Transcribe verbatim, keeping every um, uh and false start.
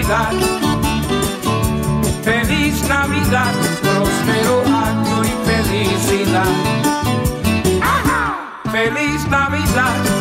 Navidad. Feliz Navidad, próspero año y felicidad. ¡Ajá! Feliz Navidad.